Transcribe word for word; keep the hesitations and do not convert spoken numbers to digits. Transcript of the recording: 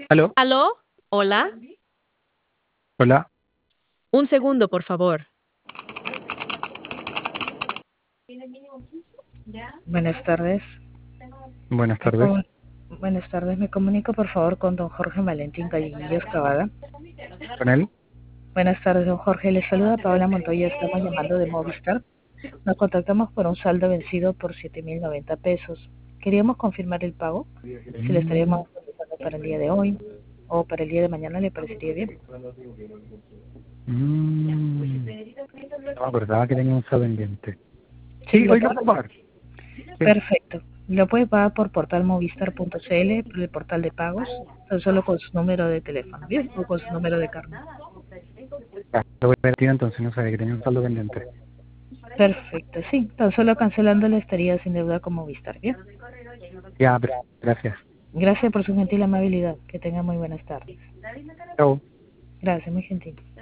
¿Aló? ¿Aló? ¿Hola? Hola, Un segundo, por favor. Buenas tardes. buenas Me tardes. comu- Buenas tardes. Me comunico por favor con don Jorge Valentín Gallinillos Cavada. ¿Con él? Buenas tardes, don Jorge. Le saluda Paola Montoya. Estamos llamando de Movistar. Nos contactamos por un saldo vencido por siete mil noventa pesos. Queríamos confirmar el pago. Si le Mm, estaríamos realizando para el día de hoy o para el día de mañana, ¿le parecería bien? mm, no me acordaba que tenía un saldo pendiente. Sí, Sí, lo hoy lo puedo. puedo pagar. Sí. Perfecto. Lo puede pagar por portal movistar punto c l, por el portal de pagos, tan solo con su número de teléfono, ¿bien? O con su número de carnet. Ya, lo voy a retirar, entonces no sabía que tenía un saldo pendiente. Perfecto, sí. Tan solo cancelándole estaría sin deuda con Movistar, ¿bien? Ya, pero- gracias. Gracias por su gentil amabilidad. Que tenga muy buenas tardes. Chao. Gracias, muy gentil.